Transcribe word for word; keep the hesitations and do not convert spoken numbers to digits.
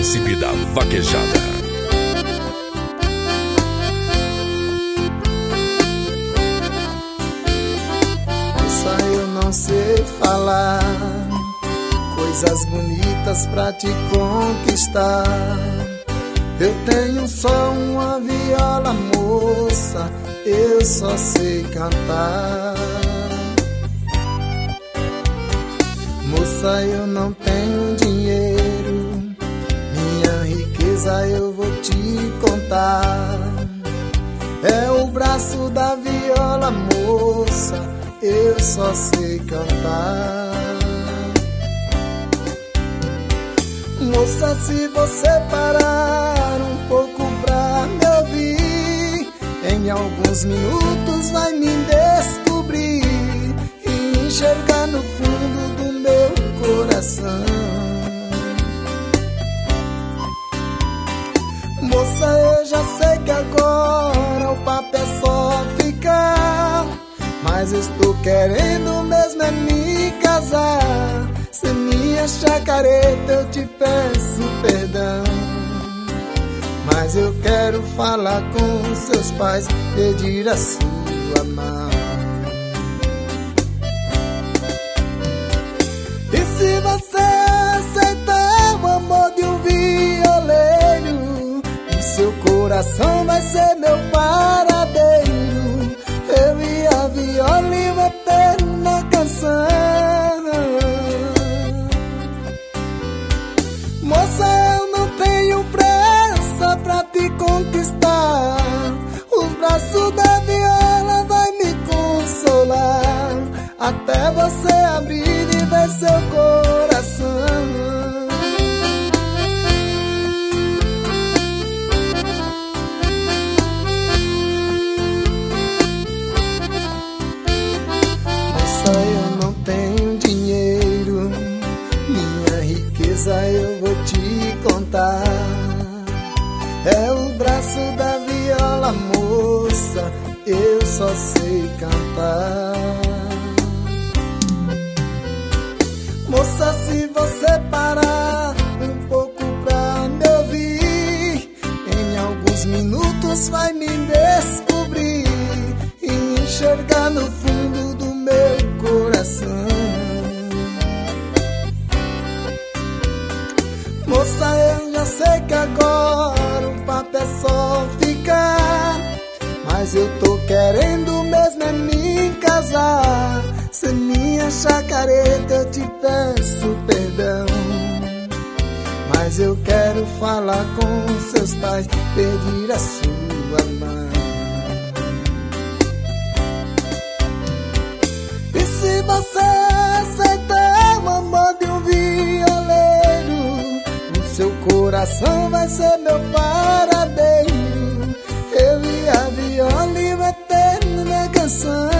Príncipe da Vaquejada. Moça, eu não sei falar coisas bonitas pra te conquistar. Eu tenho só uma viola, moça, eu só sei cantar. Moça, eu não tenho dinheiro, minha riqueza eu vou te contar. É o braço da viola, moça, eu só sei cantar. Moça, se você parar um pouco pra me ouvir, em alguns minutos vai me descobrir e enxergar no fundo do meu coração. Moça, eu já sei que agora o papo é só ficar, mas estou querendo mesmo é me casar. Se me achar careta eu te peço perdão, mas eu quero falar com seus pais, pedir a sua mão. E se você aceitar o amor de um violeiro, o seu coração vai ser meu paradeiro. Eu e a viola e uma eterna canção. Moça, eu não tenho pressa pra te conquistar. Os braços da viola vai me consolar, até você abrir e ver seu coração. Moça, eu não tenho dinheiro, minha riqueza eu vou te contar. É o braço da viola, moça, eu só sei cantar. Moça, se você parar um pouco pra me ouvir, em alguns minutos vai me descobrir e enxergar no fundo do meu coração. Moça, eu já sei que agora o papo é só ficar, mas eu tô querendo mesmo é me casar. Se me achar careta eu te peço perdão, mas eu quero falar com seus pais, pedir a sua mão. E se você aceitar o amor de um violeiro, o seu coração vai ser meu paradeiro. Eu e a viola e uma eterna canção.